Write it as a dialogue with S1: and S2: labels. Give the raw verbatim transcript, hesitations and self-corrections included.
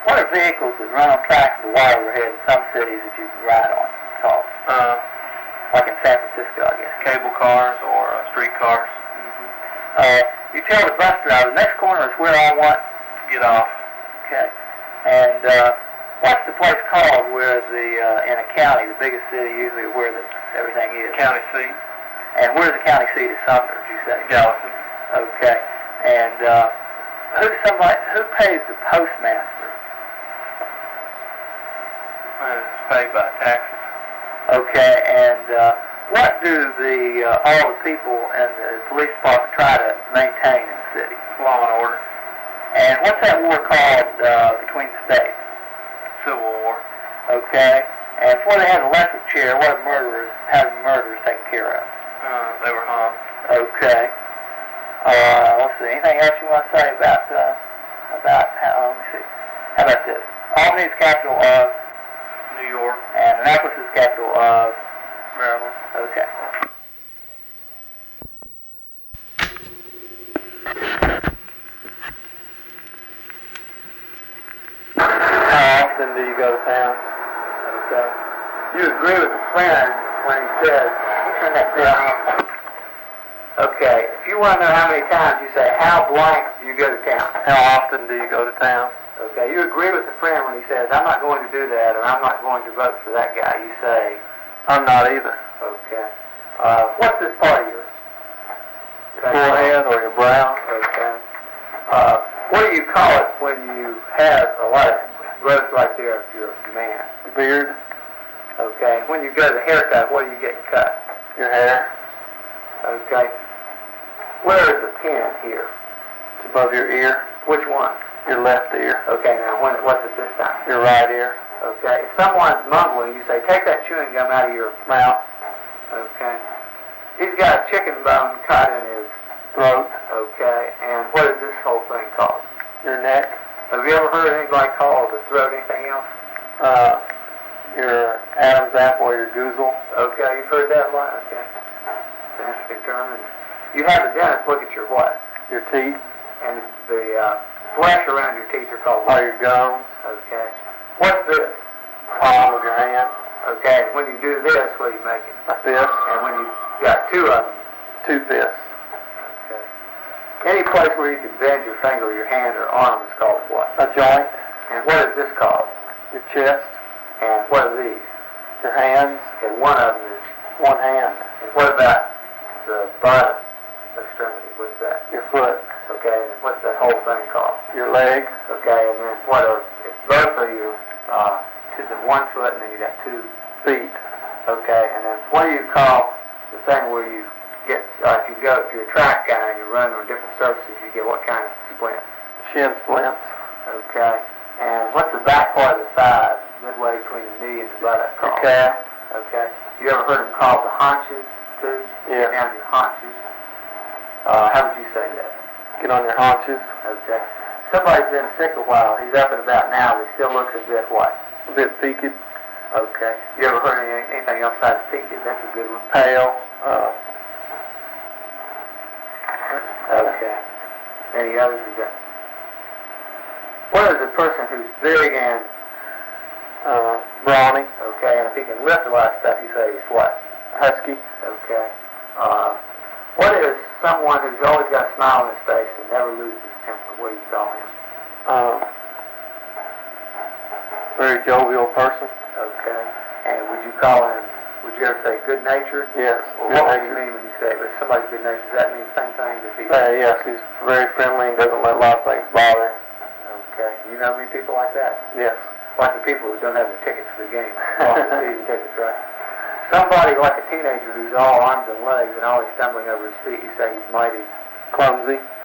S1: What are vehicles that run on tracks with wire overhead in some cities that you can ride on called?
S2: Uh,
S1: like in San Francisco, I guess.
S2: Cable cars or uh, street cars.
S1: Mm-hmm. Uh, you tell the bus driver, the next corner is where I want
S2: to get off.
S1: Okay. And uh, what's the place called where the, uh, in a county, the biggest city usually where the, everything is?
S2: County seat.
S1: And where's the county seat of Sumter, did you say?
S2: Gallatin.
S1: Okay. And uh, who's somebody, who pays the postmaster?
S2: Well, it's paid by taxes.
S1: Okay. And uh, what do the uh, all the people in the police department try to maintain in the city?
S2: Law and order.
S1: And what's that war called uh, between the states?
S2: Civil War.
S1: Okay. And before they had the electric chair, what are murderers, how are murderers taken care of?
S2: Uh, they were hung.
S1: Okay. Uh, let's see. Anything else you want to say about uh, about how? Let me see. How about this? Albany is capital of
S2: New York.
S1: And Annapolis is capital of
S2: Maryland.
S1: Okay. How often do you go to town? Okay. You agree with a friend when he says, turn that down. Okay. If you want to know how many times, you say, how blank do you go to town?
S2: How often do you go to town?
S1: Okay. You agree with a friend when he says, I'm not going to do that, or I'm not going to vote for that guy. You say,
S2: I'm not either.
S1: Okay. Uh, what's this part of yours?
S2: Your forehead or your brow?
S1: Okay. Uh, what do you call it when you have a lot of growth right there if you're a man?
S2: Your beard?
S1: Okay. When you go to the haircut, what are you getting cut?
S2: Your hair?
S1: Okay. Where is the pin here?
S2: It's above your ear.
S1: Which one?
S2: Your left ear.
S1: Okay, now when, what's it this time?
S2: Your right ear.
S1: Okay. If someone's mumbling, you say, take that chewing gum out of your
S2: mouth.
S1: Okay. He's got a chicken bone caught in his
S2: throat.
S1: Okay. And what is this whole thing called?
S2: Your neck.
S1: Have you ever heard anybody call the throat anything else?
S2: Uh, your Adam's apple or your goozle.
S1: Okay, you've heard that a lot? Okay. Fancy term. And you have the dentist look at your what?
S2: Your teeth.
S1: And the uh, flesh around your teeth are called
S2: what?
S1: Or
S2: your gums.
S1: Okay. What's this?
S2: Palm of your hand.
S1: Okay, when you do this, what are you making?
S2: A fist.
S1: And when you got two of them?
S2: Two fists.
S1: Okay. Any place where you can bend your finger or your hand or arm is called what?
S2: A joint.
S1: And what is this called?
S2: Your chest.
S1: And what are these?
S2: Your hands.
S1: And one of them is?
S2: One hand.
S1: And what about the bottom extremity? What's that?
S2: Your foot.
S1: Okay, and what's that whole thing called?
S2: Your leg.
S1: Okay, and then what are, it's both of you, uh, to the one foot and then you got two
S2: feet.
S1: Okay, and then what do you call the thing where you get, uh, if you go, if you're a track guy and you run on different surfaces, you get what kind of splint?
S2: Shin splints.
S1: Okay, and what's the back part of the thigh, midway between the knee and the buttock called?
S2: Your calf.
S1: Okay, you ever heard them called the haunches too?
S2: Yeah.
S1: Get down your haunches. Uh, how would you say that?
S2: Get on your haunches.
S1: Okay. Somebody's been sick a while. He's up and about now, but he still looks a bit what?
S2: A bit peaked.
S1: Okay. You ever heard any, anything else besides peaked? That's a good one.
S2: Pale. Uh,
S1: okay. Any others you got? What is a person who's big and
S2: uh, brawny?
S1: Okay, and if he can lift a lot of stuff, you say he's what?
S2: Husky.
S1: Okay. Uh, what is someone who's always got a smile on his face and never loses his temper? What do you call him?
S2: Uh, very jovial person.
S1: Okay. And would you call him, would you ever say good-natured?
S2: Yes.
S1: Well, what would you mean when you say, if somebody's good-natured, does that mean the same thing as he
S2: uh, Yes, he's very friendly and doesn't let a lot of things bother him.
S1: Okay. You know many people like that?
S2: Yes.
S1: Like the people who don't have their tickets for the game. Off the season tickets, right? Somebody like a teenager who's all arms and legs and always stumbling over his feet, you say he's mighty
S2: clumsy.